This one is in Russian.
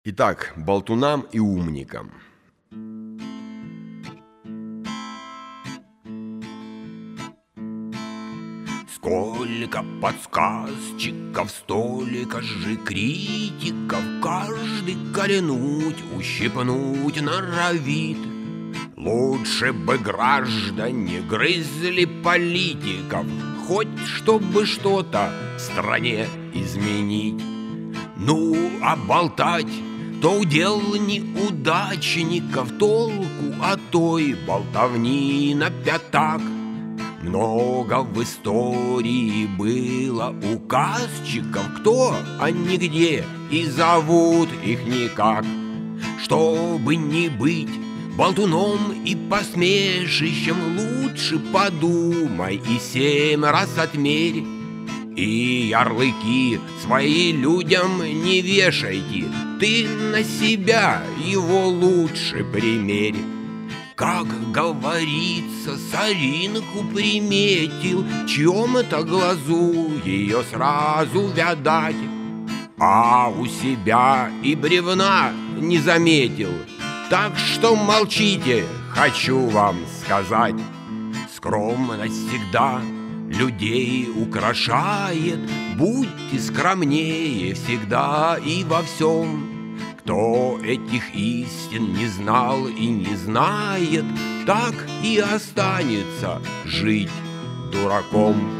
Итак, болтунам и умникам. Сколько подсказчиков, столько же критиков, каждый коренуть, ущипнуть норовит. Лучше бы граждане грызли политиков, хоть чтобы что-то в стране изменить. Ну, а болтать то удел неудачников, толку от той болтовни на пятак. Много в истории было указчиков, кто, а нигде, и зовут их никак. Чтобы не быть болтуном и посмешищем, лучше подумай и 7 раз отмерь. И ярлыки свои людям не вешайте, ты на себя его лучше примерь. Как говорится, соринку приметил, чьем-то глазу ее сразу видать, а у себя и бревна не заметил. Так что молчите, хочу вам сказать. Скромность всегда людей украшает, будьте скромнее всегда и во всем. Кто этих истин не знал и не знает, так и останется жить дураком.